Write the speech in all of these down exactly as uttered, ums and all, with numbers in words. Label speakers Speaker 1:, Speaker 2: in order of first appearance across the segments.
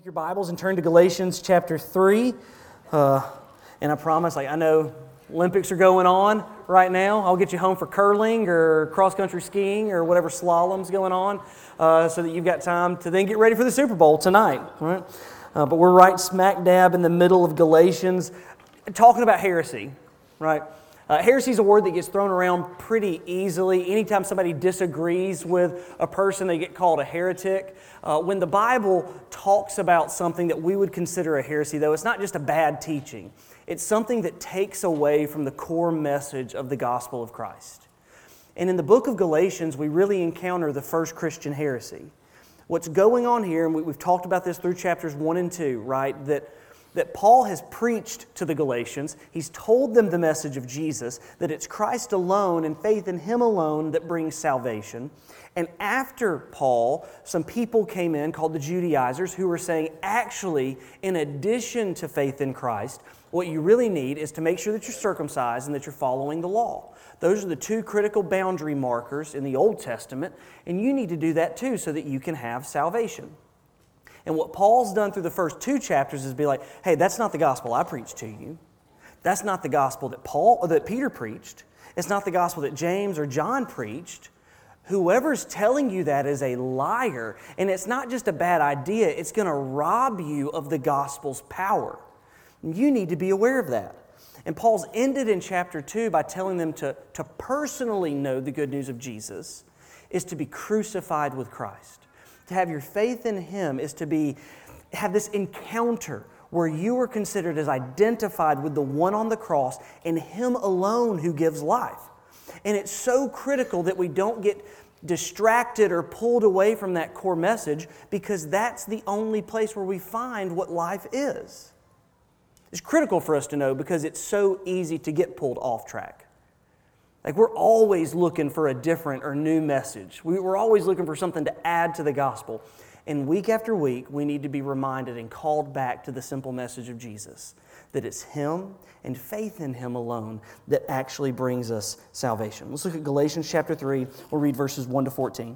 Speaker 1: Take your Bibles and turn to Galatians chapter three. Uh, and I promise, like I know Olympics are going on right now. I'll get you home for curling or cross-country skiing or whatever slalom's going on uh, so that you've got time to then get ready for the Super Bowl tonight. Right? Uh, but we're right smack dab in the middle of Galatians talking about heresy, right? Uh, heresy is a word that gets thrown around pretty easily. Anytime somebody disagrees with a person, they get called a heretic. Uh, when the Bible talks about something that we would consider a heresy, though, it's not just a bad teaching. It's something that takes away from the core message of the gospel of Christ. And in the book of Galatians, we really encounter the first Christian heresy. What's going on here, and we, we've talked about this through chapters one and two, right, that that Paul has preached to the Galatians. He's told them the message of Jesus, that it's Christ alone and faith in Him alone that brings salvation. And after Paul, some people came in called the Judaizers who were saying, actually, in addition to faith in Christ, what you really need is to make sure that you're circumcised and that you're following the law. Those are the two critical boundary markers in the Old Testament, and you need to do that too so that you can have salvation. And what Paul's done through the first two chapters is be like, hey, that's not the gospel I preached to you. That's not the gospel that Paul or that Peter preached. It's not the gospel that James or John preached. Whoever's telling you that is a liar. And it's not just a bad idea. It's going to rob you of the gospel's power. You need to be aware of that. And Paul's ended in chapter two by telling them to, to personally know the good news of Jesus is to be crucified with Christ. To have your faith in Him is to be have this encounter where you are considered as identified with the one on the cross and Him alone who gives life. And it's so critical that we don't get distracted or pulled away from that core message, because that's the only place where we find what life is. It's critical for us to know because it's so easy to get pulled off track. Like we're always looking for a different or new message. We, we're always looking for something to add to the gospel. And week after week, we need to be reminded and called back to the simple message of Jesus, that it's Him and faith in Him alone that actually brings us salvation. Let's look at Galatians chapter three. We'll read verses one to fourteen.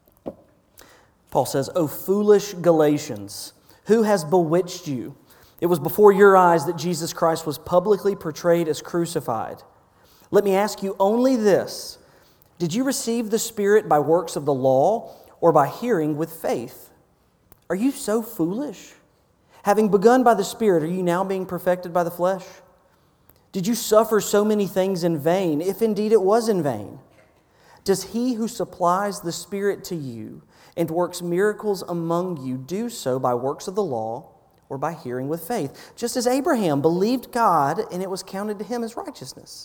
Speaker 1: Paul says, "O foolish Galatians, who has bewitched you? It was before your eyes that Jesus Christ was publicly portrayed as crucified. Let me ask you only this. Did you receive the Spirit by works of the law or by hearing with faith? Are you so foolish? Having begun by the Spirit, are you now being perfected by the flesh? Did you suffer so many things in vain, if indeed it was in vain? Does He who supplies the Spirit to you and works miracles among you do so by works of the law or by hearing with faith? Just as Abraham believed God and it was counted to him as righteousness.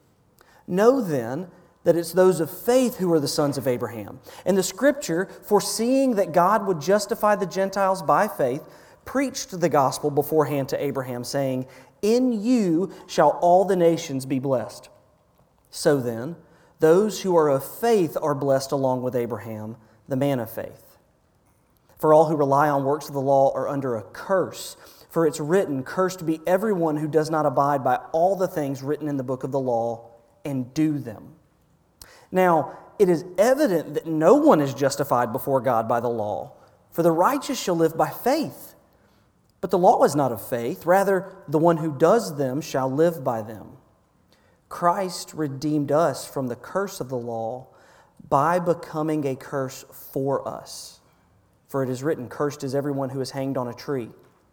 Speaker 1: Know then that it's those of faith who are the sons of Abraham. And the Scripture, foreseeing that God would justify the Gentiles by faith, preached the gospel beforehand to Abraham, saying, in you shall all the nations be blessed. So then, those who are of faith are blessed along with Abraham, the man of faith. For all who rely on works of the law are under a curse. For it's written, cursed be everyone who does not abide by all the things written in the book of the law and do them. Now, it is evident that no one is justified before God by the law, for the righteous shall live by faith. But the law is not of faith, rather the one who does them shall live by them. Christ redeemed us from the curse of the law by becoming a curse for us. For it is written, cursed is everyone who is hanged on a tree,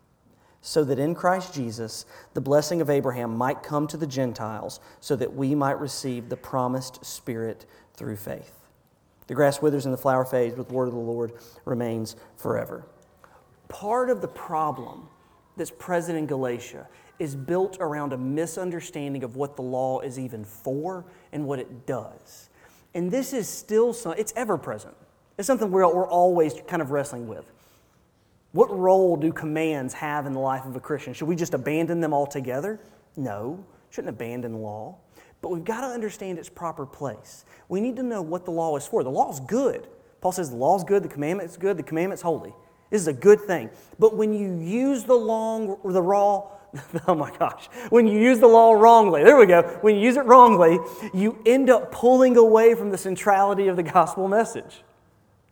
Speaker 1: so that in Christ Jesus the blessing of Abraham might come to the Gentiles, so that we might receive the promised Spirit through faith. The grass withers and the flower fades, but the word of the Lord remains forever." Part of the problem that's present in Galatia is built around a misunderstanding of what the law is even for and what it does. And this is still, some, it's ever present. It's something we're, we're always kind of wrestling with. What role do commands have in the life of a Christian? Should we just abandon them altogether? No, shouldn't abandon law. But we've got to understand its proper place. We need to know what the law is for. The law is good. Paul says the law is good, the commandment is good, the commandment's holy. This is a good thing. But when you use the long, the raw, oh my gosh, when you use the law wrongly, there we go, when you use it wrongly, you end up pulling away from the centrality of the gospel message.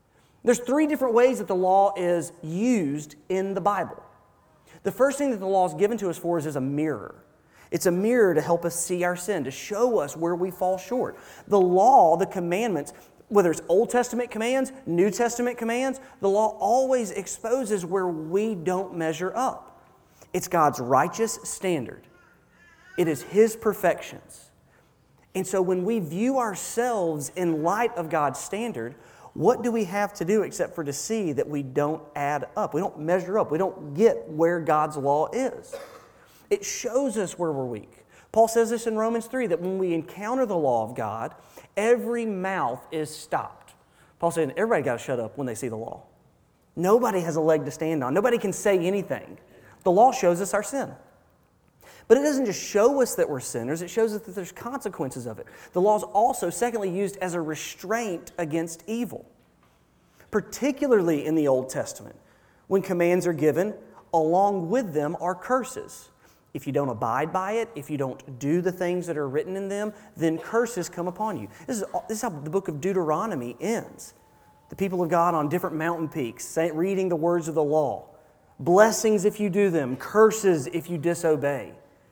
Speaker 1: There's three different ways that the law is used in the Bible. The first thing that the law is given to us for is as a mirror. It's a mirror to help us see our sin, to show us where we fall short. The law, the commandments, whether it's Old Testament commands, New Testament commands, the law always exposes where we don't measure up. It's God's righteous standard. It is His perfections. And so when we view ourselves in light of God's standard, what do we have to do except for to see that we don't add up? We don't measure up. We don't get where God's law is. It shows us where we're weak. Paul says this in Romans three, that when we encounter the law of God, every mouth is stopped. Paul said, everybody got to shut up when they see the law. Nobody has a leg to stand on. Nobody can say anything. The law shows us our sin. But it doesn't just show us that we're sinners, it shows us that there's consequences of it. The law is also, secondly, used as a restraint against evil. Particularly in the Old Testament, when commands are given, along with them are curses. If you don't abide by it, if you don't do the things that are written in them, then curses come upon you. This is, this is how the book of Deuteronomy ends. The people of God on different mountain peaks, reading the words of the law. Blessings if you do them, curses if you disobey.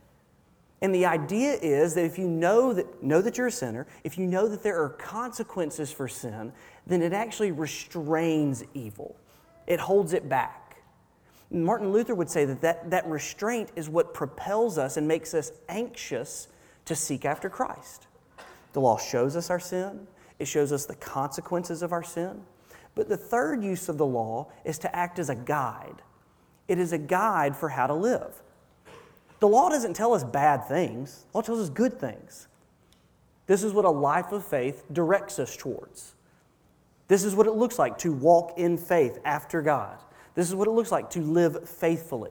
Speaker 1: And the idea is that if you know that, know that you're a sinner, if you know that there are consequences for sin, then it actually restrains evil. It holds it back. Martin Luther would say that, that that restraint is what propels us and makes us anxious to seek after Christ. The law shows us our sin. It shows us the consequences of our sin. But the third use of the law is to act as a guide. It is a guide for how to live. The law doesn't tell us bad things. The law tells us good things. This is what a life of faith directs us towards. This is what it looks like to walk in faith after God. This is what it looks like to live faithfully.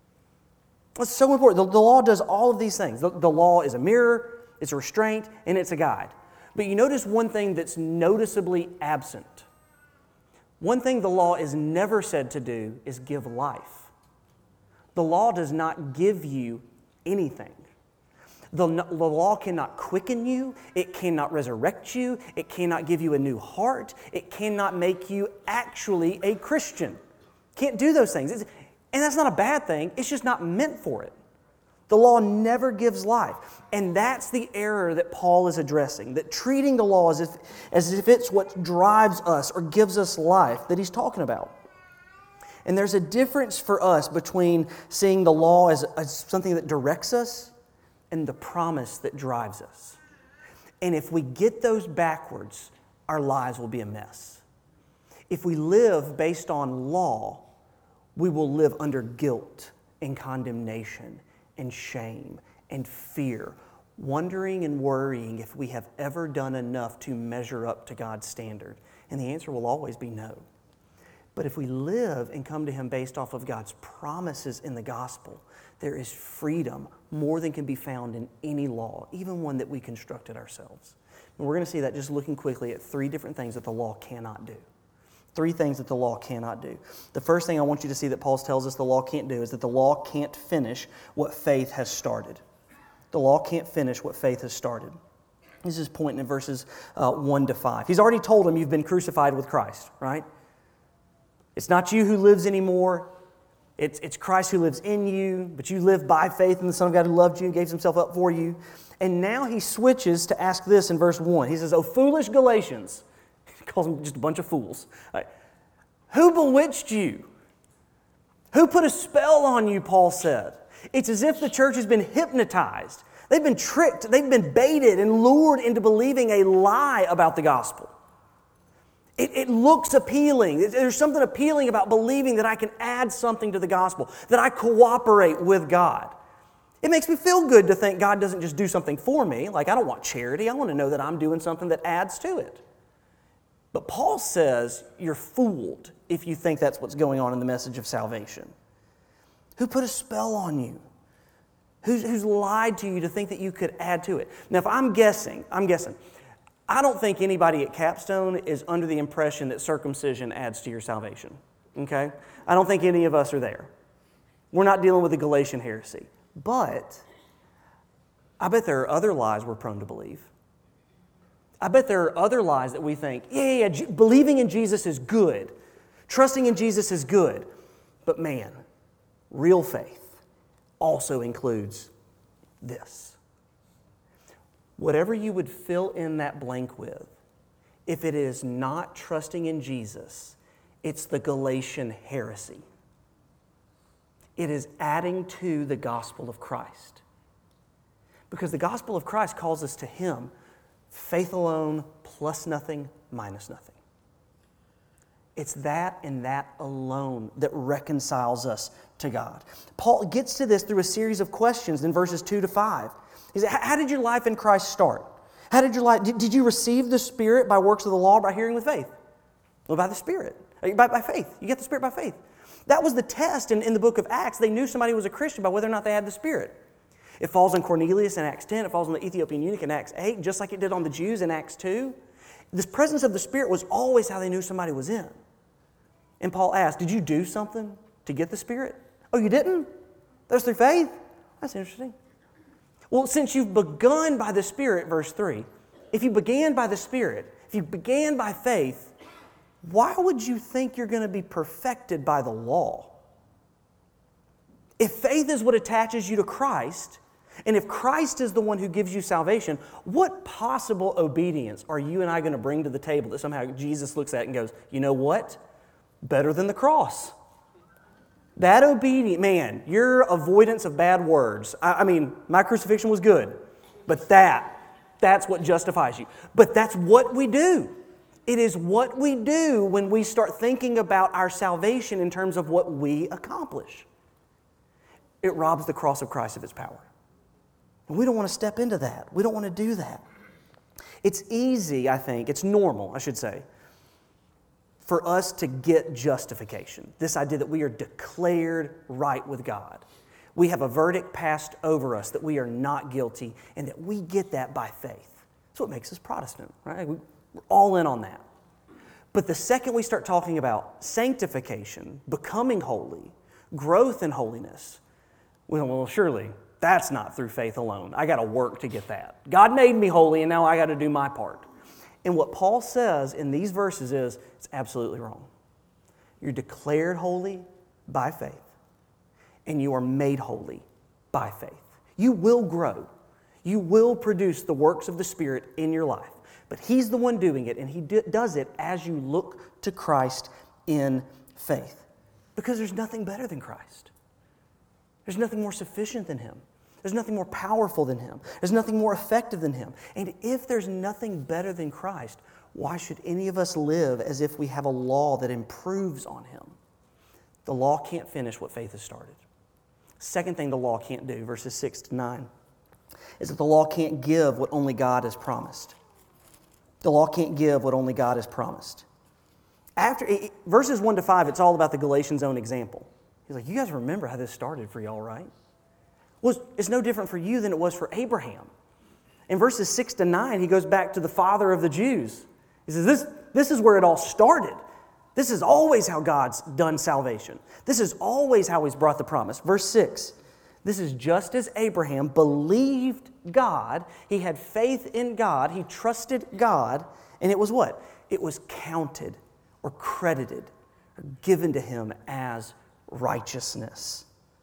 Speaker 1: It's so important. The, the law does all of these things. The, the law is a mirror, it's a restraint, and it's a guide. But you notice one thing that's noticeably absent. One thing the law is never said to do is give life. The law does not give you anything. The, the law cannot quicken you. It cannot resurrect you. It cannot give you a new heart. It cannot make you actually a Christian. Can't do those things. It's, and that's not a bad thing. It's just not meant for it. The law never gives life. And that's the error that Paul is addressing, that treating the law as if, as if it's what drives us or gives us life that he's talking about. And there's a difference for us between seeing the law as, as something that directs us and the promise that drives us. And if we get those backwards, our lives will be a mess. If we live based on law, we will live under guilt and condemnation and shame and fear, wondering and worrying if we have ever done enough to measure up to God's standard. And the answer will always be no. But if we live and come to Him based off of God's promises in the gospel, there is freedom more than can be found in any law, even one that we constructed ourselves. And we're going to see that just looking quickly at three different things that the law cannot do. Three things that the law cannot do. The first thing I want you to see that Paul tells us the law can't do is that the law can't finish what faith has started. The law can't finish what faith has started. This is pointing in verses uh, one to five. He's already told them you've been crucified with Christ, right? It's not you who lives anymore. It's, it's Christ who lives in you, but you live by faith in the Son of God who loved you and gave Himself up for you. And now he switches to ask this in verse one. He says, "O foolish Galatians," he calls them just a bunch of fools. Right? "Who bewitched you? Who put a spell on you?" Paul said. It's as if the church has been hypnotized. They've been tricked. They've been baited and lured into believing a lie about the gospel. It, it looks appealing. There's something appealing about believing that I can add something to the gospel, that I cooperate with God. It makes me feel good to think God doesn't just do something for me. Like, I don't want charity. I want to know that I'm doing something that adds to it. But Paul says you're fooled if you think that's what's going on in the message of salvation. Who put a spell on you? Who's, who's lied to you to think that you could add to it? Now, if I'm guessing, I'm guessing, I don't think anybody at Capstone is under the impression that circumcision adds to your salvation. Okay? I don't think any of us are there. We're not dealing with the Galatian heresy. But I bet there are other lies we're prone to believe. I bet there are other lies that we think, yeah, yeah, yeah, believing in Jesus is good. Trusting in Jesus is good. But man, real faith also includes this. Whatever you would fill in that blank with, if it is not trusting in Jesus, it's the Galatian heresy. It is adding to the gospel of Christ. Because the gospel of Christ calls us to Him, faith alone, plus nothing, minus nothing. It's that and that alone that reconciles us to God. Paul gets to this through a series of questions in verses two to five. He said, how did your life in Christ start? How did your life, did, did you receive the Spirit by works of the law or by hearing with faith? Well, by the Spirit, by, by faith. You get the Spirit by faith. That was the test in, in the book of Acts. They knew somebody was a Christian by whether or not they had the Spirit. It falls on Cornelius in Acts ten. It falls on the Ethiopian eunuch in Acts eight, just like it did on the Jews in Acts two. This presence of the Spirit was always how they knew somebody was in. And Paul asked, did you do something to get the Spirit? Oh, you didn't? That was through faith? That's interesting. Well, since you've begun by the Spirit, verse three, if you began by the Spirit, if you began by faith, why would you think you're going to be perfected by the law? If faith is what attaches you to Christ, and if Christ is the one who gives you salvation, what possible obedience are you and I going to bring to the table that somehow Jesus looks at and goes, you know what? Better than the cross. That obedience, man, your avoidance of bad words. I, I mean, my crucifixion was good, but that, that's what justifies you. But that's what we do. It is what we do when we start thinking about our salvation in terms of what we accomplish. It robs the cross of Christ of its power. And we don't want to step into that. We don't want to do that. It's easy, I think, it's normal, I should say, for us to get justification. This idea that we are declared right with God. We have a verdict passed over us that we are not guilty and that we get that by faith. That's what makes us Protestant, right? We're all in on that. But the second we start talking about sanctification, becoming holy, growth in holiness, well, well surely that's not through faith alone. I got to work to get that. God made me holy and now I got to do my part. And what Paul says in these verses is, it's absolutely wrong. You're declared holy by faith, and you are made holy by faith. You will grow. You will produce the works of the Spirit in your life. But He's the one doing it, and He d- does it as you look to Christ in faith. Because there's nothing better than Christ. There's nothing more sufficient than Him. There's nothing more powerful than Him. There's nothing more effective than Him. And if there's nothing better than Christ, why should any of us live as if we have a law that improves on Him? The law can't finish what faith has started. Second thing the law can't do, verses six to nine, is that the law can't give what only God has promised. The law can't give what only God has promised. After verses one to five, it's all about the Galatians' own example. He's like, you guys remember how this started for y'all, right? Well, it's no different for you than it was for Abraham. In verses six to nine, he goes back to the father of the Jews. He says, this, this is where it all started. This is always how God's done salvation. This is always how He's brought the promise. Verse six, this is just as Abraham believed God. He had faith in God. He trusted God. And it was what? It was counted or credited or given to him as righteousness.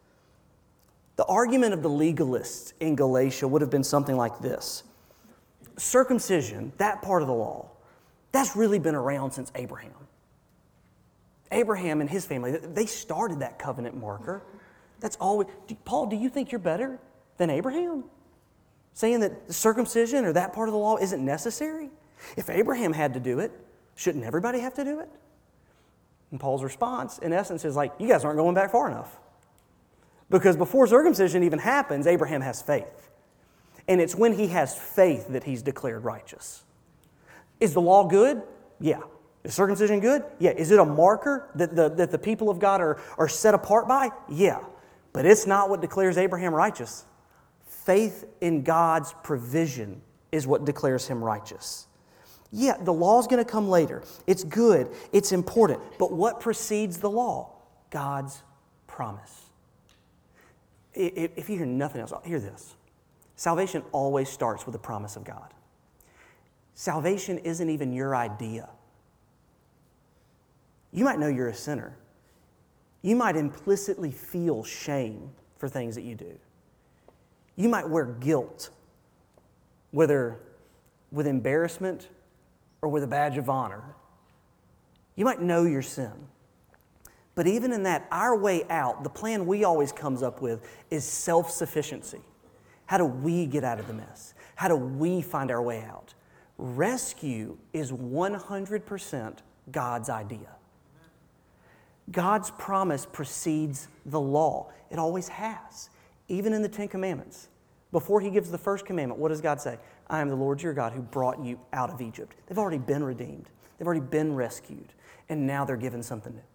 Speaker 1: The argument of the legalists in Galatia would have been something like this. Circumcision, that part of the law, that's really been around since Abraham. Abraham and his family, they started that covenant marker. That's always. Paul, do you think you're better than Abraham? Saying that the circumcision or that part of the law isn't necessary? If Abraham had to do it, shouldn't everybody have to do it? And Paul's response, in essence, is like, you guys aren't going back far enough. Because before circumcision even happens, Abraham has faith. And it's when he has faith that he's declared righteous. Is the law good? Yeah. Is circumcision good? Yeah. Is it a marker that the, that the people of God are, are set apart by? Yeah. But it's not what declares Abraham righteous. Faith in God's provision is what declares him righteous. Yeah, the law's going to come later. It's good. It's important. But what precedes the law? God's promise. If you hear nothing else, hear this. Salvation always starts with the promise of God. salvation isn't even your idea. You might know you're a sinner. You might implicitly feel shame for things that you do. You might wear guilt, whether with embarrassment or with a badge of honor. You might know your sin. But even in that, our way out, the plan we always comes up with is self-sufficiency. How do we get out of the mess? How do we find our way out? Rescue is one hundred percent God's idea. God's promise precedes the law. It always has. Even in the Ten Commandments. Before he gives the first commandment, what does God say? I am the Lord your God who brought you out of Egypt. They've already been redeemed. They've already been rescued. And now they're given something new.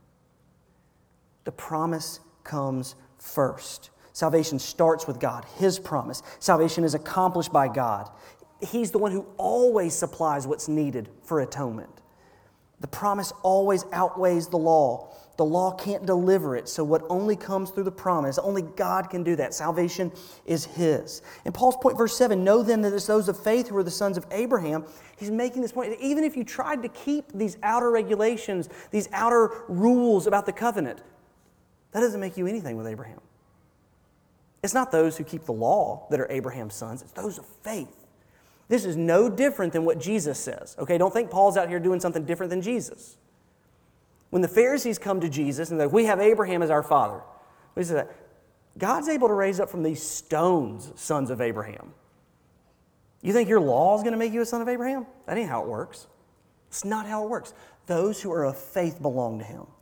Speaker 1: The promise comes first. Salvation starts with God, His promise. Salvation is accomplished by God. He's the one who always supplies what's needed for atonement. The promise always outweighs the law. The law can't deliver it, so what only comes through the promise, only God can do that. Salvation is His. And Paul's point, verse seven, know then that it's those of faith who are the sons of Abraham. He's making this point. Even if you tried to keep these outer regulations, these outer rules about the covenant, that doesn't make you anything with Abraham. It's not those who keep the law that are Abraham's sons. It's those of faith. This is no different than what Jesus says. Okay, don't think Paul's out here doing something different than Jesus. When the Pharisees come to Jesus and they're like, we have Abraham as our father. He says that God's able to raise up from these stones sons of Abraham. You think your law is going to make you a son of Abraham? That ain't how it works. It's not how it works. Those who are of faith belong to Him.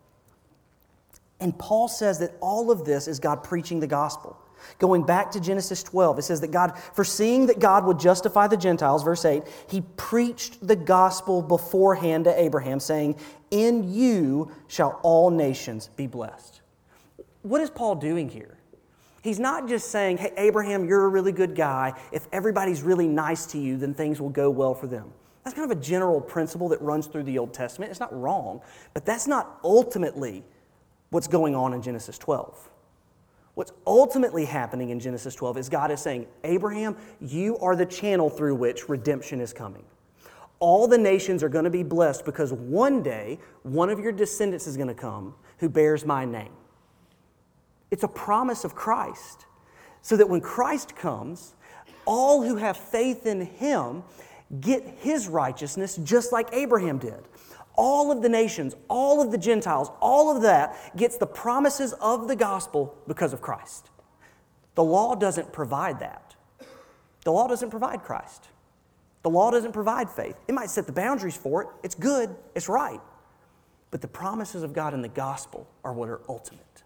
Speaker 1: And Paul says that all of this is God preaching the gospel. Going back to Genesis twelve, it says that God, foreseeing that God would justify the Gentiles, verse eight, He preached the gospel beforehand to Abraham, saying, in you shall all nations be blessed. What is Paul doing here? He's not just saying, hey, Abraham, you're a really good guy. If everybody's really nice to you, then things will go well for them. That's kind of a general principle that runs through the Old Testament. It's not wrong, but that's not ultimately what's going on in Genesis twelve. What's ultimately happening in Genesis twelve is God is saying, Abraham, you are the channel through which redemption is coming. All the nations are going to be blessed because one day, one of your descendants is going to come who bears my name. It's a promise of Christ. So that when Christ comes, all who have faith in Him get His righteousness just like Abraham did. All of the nations, all of the Gentiles, all of that gets the promises of the gospel because of Christ. The law doesn't provide that. The law doesn't provide Christ. The law doesn't provide faith. It might set the boundaries for it. It's good. It's right. But the promises of God in the gospel are what are ultimate.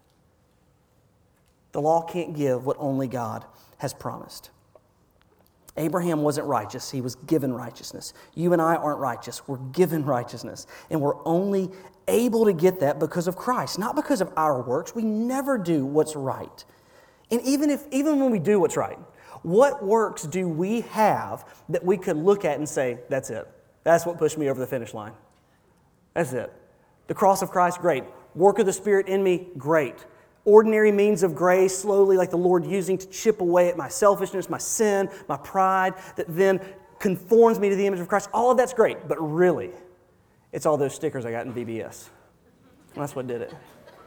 Speaker 1: The law can't give what only God has promised. Abraham wasn't righteous. He was given righteousness. You and I aren't righteous. We're given righteousness. And we're only able to get that because of Christ, not because of our works. We never do what's right. And even if, even when we do what's right, what works do we have that we could look at and say, that's it. That's what pushed me over the finish line. That's it. The cross of Christ, great. Work of the Spirit in me, great. Ordinary means of grace, slowly like the Lord using to chip away at my selfishness, my sin, my pride, that then conforms me to the image of Christ. All of that's great, but really, it's all those stickers I got in V B S. That's what did it.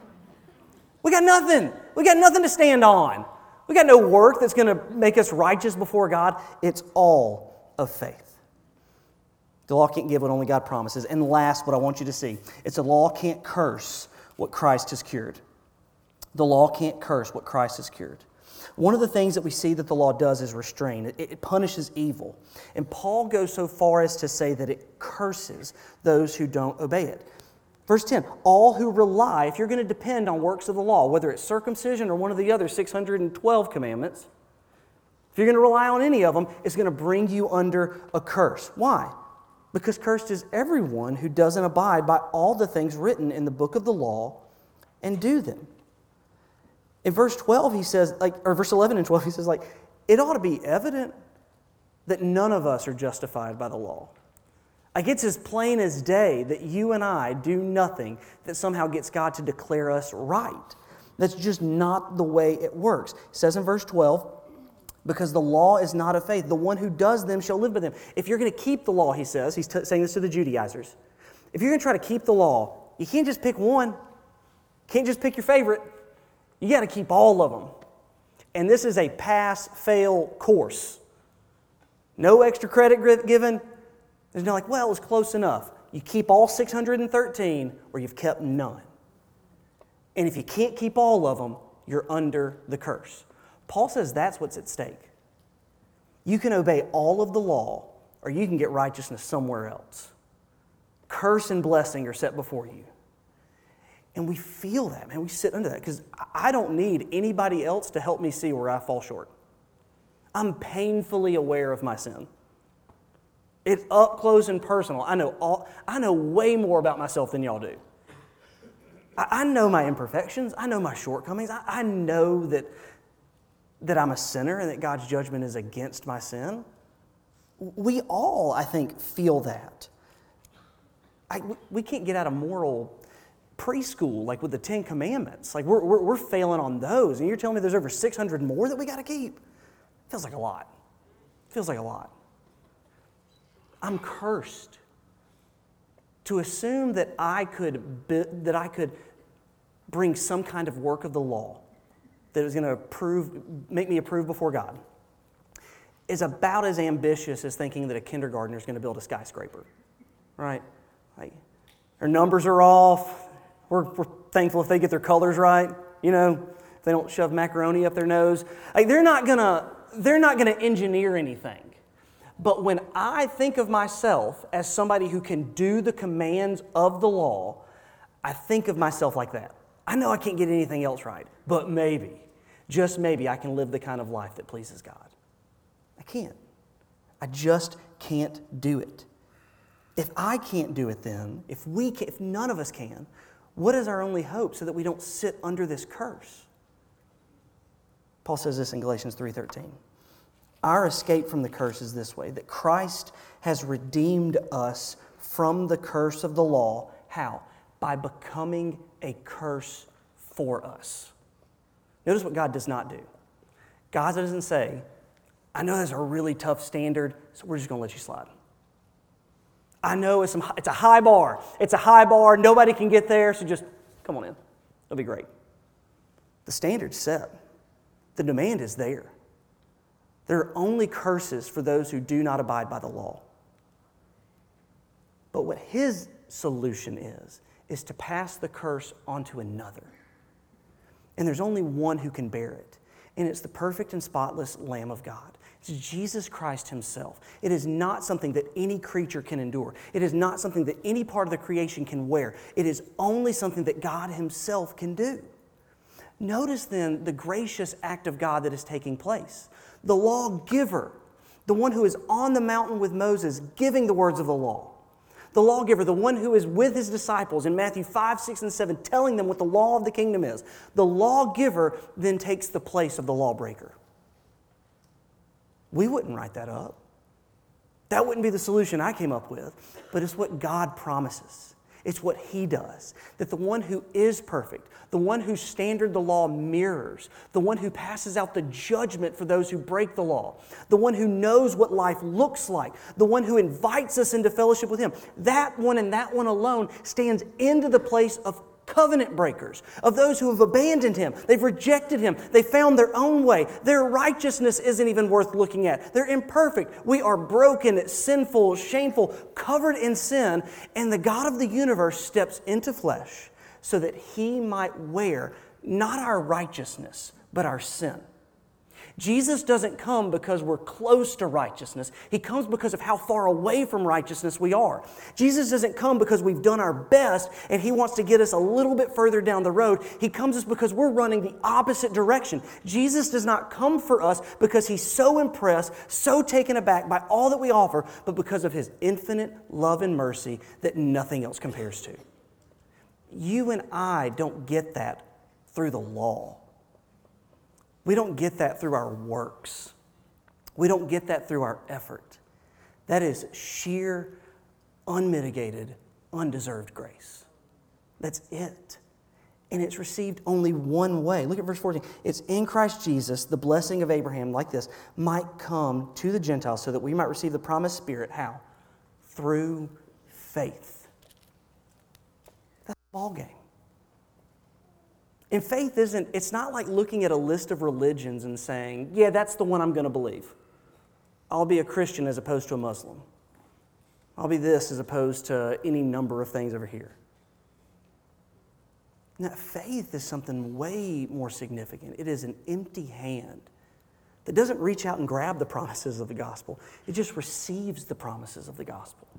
Speaker 1: We got nothing. We got nothing to stand on. We got no work that's going to make us righteous before God. It's all of faith. The law can't give what only God promises. And last, what I want you to see, it's the law can't curse what Christ has cured. The law can't curse what Christ has cured. One of the things that we see that the law does is restrain. It, it punishes evil. And Paul goes so far as to say that it curses those who don't obey it. Verse ten, all who rely, if you're going to depend on works of the law, whether it's circumcision or one of the other six hundred twelve commandments, if you're going to rely on any of them, it's going to bring you under a curse. Why? Because cursed is everyone who doesn't abide by all the things written in the book of the law and do them. In verse twelve, he says, like, or verse eleven and twelve, he says, like, it ought to be evident that none of us are justified by the law. Like, it's as plain as day that you and I do nothing that somehow gets God to declare us right. That's just not the way it works. It says in verse twelve, because the law is not of faith. The one who does them shall live by them. If you're going to keep the law, he says, he's t- saying this to the Judaizers, if you're going to try to keep the law, you can't just pick one. You can't just pick your favorite. You got to keep all of them. And this is a pass-fail course. No extra credit given. There's no like, well, it was close enough. You keep all six hundred thirteen or you've kept none. And if you can't keep all of them, you're under the curse. Paul says that's what's at stake. You can obey all of the law or you can get righteousness somewhere else. Curse and blessing are set before you. And we feel that, man. We sit under that because I don't need anybody else to help me see where I fall short. I'm painfully aware of my sin. It's up close and personal. I know all. I know way more about myself than y'all do. I, I know my imperfections. I know my shortcomings. I, I know that, that I'm a sinner and that God's judgment is against my sin. We all, I think, feel that. I, we can't get out of moral preschool, like with the Ten Commandments. Like we're, we're, we're failing on those. And you're telling me there's over six hundred more that we got to keep? Feels like a lot. Feels like a lot. I'm cursed. To assume that I could be, that I could bring some kind of work of the law that was going to approve, make me approved before God is about as ambitious as thinking that a kindergartner is going to build a skyscraper, right? Like, their numbers are off. We're, we're thankful if they get their colors right, you know, if they don't shove macaroni up their nose. Like, they're not gonna, they're not gonna engineer anything. But when I think of myself as somebody who can do the commands of the law, I think of myself like that. I know I can't get anything else right, but maybe, just maybe, I can live the kind of life that pleases God. I can't. I just can't do it. If I can't do it then, if we can, if none of us can, what is our only hope so that we don't sit under this curse? Paul says this in Galatians three thirteen. Our escape from the curse is this way, that Christ has redeemed us from the curse of the law. How? By becoming a curse for us. Notice what God does not do. God doesn't say, I know that's a really tough standard, so we're just going to let you slide. I know it's, some, it's a high bar. It's a high bar. Nobody can get there, so just come on in. It'll be great. The standard's set. The demand is there. There are only curses for those who do not abide by the law. But what his solution is, is to pass the curse on to another. And there's only one who can bear it. And it's the perfect and spotless Lamb of God. It's Jesus Christ himself. It is not something that any creature can endure. It is not something that any part of the creation can wear. It is only something that God himself can do. Notice then the gracious act of God that is taking place. The lawgiver, the one who is on the mountain with Moses giving the words of the law. The lawgiver, the one who is with his disciples in Matthew five, six, and seven, telling them what the law of the kingdom is. The lawgiver then takes the place of the lawbreaker. We wouldn't write that up. That wouldn't be the solution I came up with, but it's what God promises. It's what he does. That the one who is perfect, the one whose standard the law mirrors, the one who passes out the judgment for those who break the law, the one who knows what life looks like, the one who invites us into fellowship with him, that one and that one alone stands into the place of covenant breakers, of those who have abandoned him. They've rejected him. They found their own way. Their righteousness isn't even worth looking at. They're imperfect. We are broken, sinful, shameful, covered in sin, and the God of the universe steps into flesh so that he might wear not our righteousness, but our sin. Jesus doesn't come because we're close to righteousness. He comes because of how far away from righteousness we are. Jesus doesn't come because we've done our best and he wants to get us a little bit further down the road. He comes us because we're running the opposite direction. Jesus does not come for us because he's so impressed, so taken aback by all that we offer, but because of his infinite love and mercy that nothing else compares to. You and I don't get that through the law. We don't get that through our works. We don't get that through our effort. That is sheer, unmitigated, undeserved grace. That's it. And it's received only one way. Look at verse fourteen. It's in Christ Jesus, the blessing of Abraham, like this, might come to the Gentiles so that we might receive the promised Spirit. How? Through faith. That's the ball game. And faith isn't, it's not like looking at a list of religions and saying, yeah, that's the one I'm going to believe. I'll be a Christian as opposed to a Muslim. I'll be this as opposed to any number of things over here. Now, faith is something way more significant. It is an empty hand that doesn't reach out and grab the promises of the gospel. It just receives the promises of the gospel.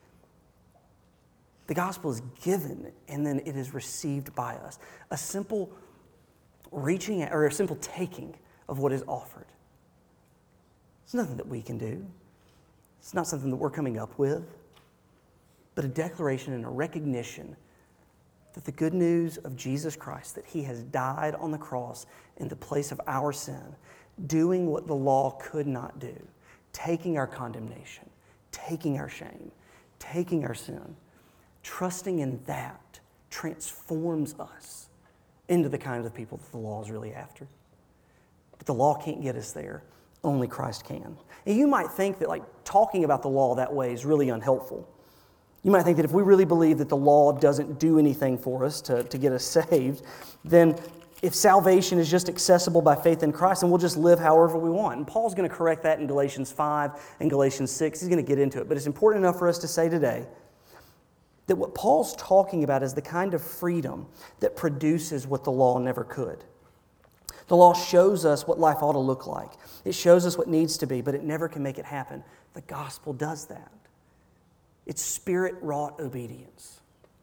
Speaker 1: The gospel is given, and then it is received by us. A simple reaching out, or a simple taking of what is offered. It's nothing that we can do. It's not something that we're coming up with, but a declaration and a recognition that the good news of Jesus Christ, that He has died on the cross in the place of our sin, doing what the law could not do, taking our condemnation, taking our shame, taking our sin, trusting in that transforms us into the kinds of people that the law is really after. But the law can't get us there. Only Christ can. And you might think that like talking about the law that way is really unhelpful. You might think that if we really believe that the law doesn't do anything for us to, to get us saved, then if salvation is just accessible by faith in Christ, then we'll just live however we want. And Paul's going to correct that in Galatians five and Galatians six. He's going to get into it. But it's important enough for us to say today that what Paul's talking about is the kind of freedom that produces what the law never could. The law shows us what life ought to look like. It shows us what needs to be, but it never can make it happen. The gospel does that. It's Spirit-wrought obedience.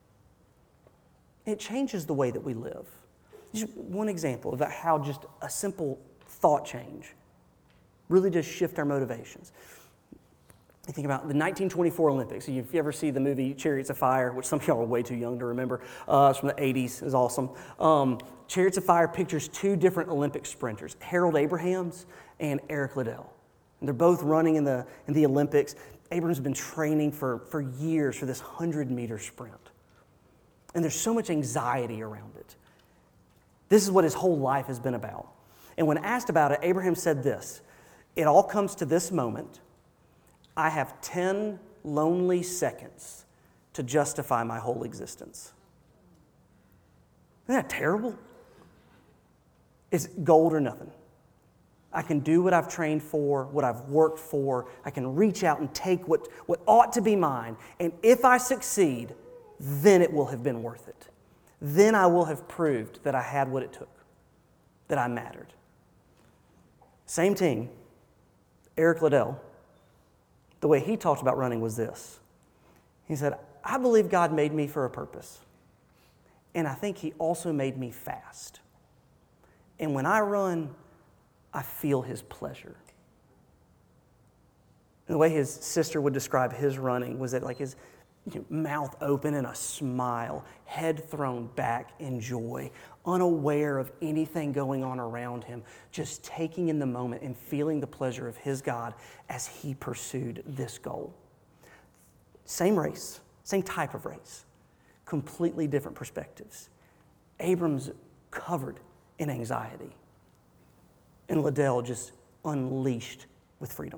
Speaker 1: It changes the way that we live. Just one example of how just a simple thought change really does shift our motivations. You think about the nineteen twenty-four Olympics. If you ever see the movie Chariots of Fire, which some of y'all are way too young to remember, uh, it's from the eighties, it's awesome. Um, Chariots of Fire pictures two different Olympic sprinters, Harold Abrahams and Eric Liddell. And they're both running in the, in the Olympics. Abrams has been training for, for years for this hundred-meter sprint. And there's so much anxiety around it. This is what his whole life has been about. And when asked about it, Abraham said this, "It all comes to this moment. I have ten lonely seconds to justify my whole existence." Isn't that terrible? It's gold or nothing. I can do what I've trained for, what I've worked for. I can reach out and take what, what ought to be mine. And if I succeed, then it will have been worth it. Then I will have proved that I had what it took, that I mattered. Same team, Eric Liddell, the way he talked about running was this. He said, "I believe God made me for a purpose. And I think He also made me fast. And when I run, I feel His pleasure." And the way his sister would describe his running was that like his you know, mouth open in a smile, head thrown back in joy, unaware of anything going on around him, just taking in the moment and feeling the pleasure of his God as he pursued this goal. Same race, same type of race, completely different perspectives. Abram's covered in anxiety, and Liddell just unleashed with freedom.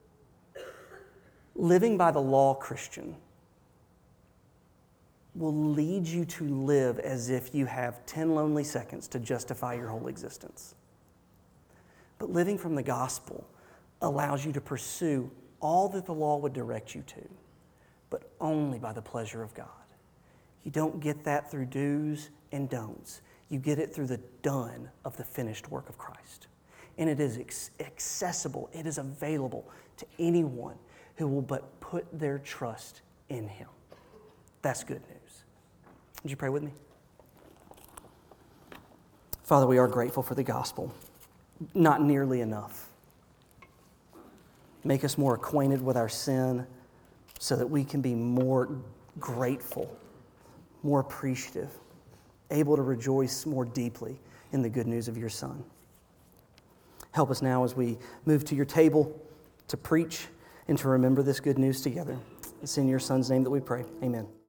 Speaker 1: Living by the law, Christian, will lead you to live as if you have ten lonely seconds to justify your whole existence. But living from the gospel allows you to pursue all that the law would direct you to, but only by the pleasure of God. You don't get that through do's and don'ts. You get it through the done of the finished work of Christ. And it is accessible, it is available to anyone who will but put their trust in Him. That's good news. Would you pray with me? Father, we are grateful for the gospel. Not nearly enough. Make us more acquainted with our sin so that we can be more grateful, more appreciative, able to rejoice more deeply in the good news of your Son. Help us now as we move to your table to preach and to remember this good news together. It's in your Son's name that we pray. Amen.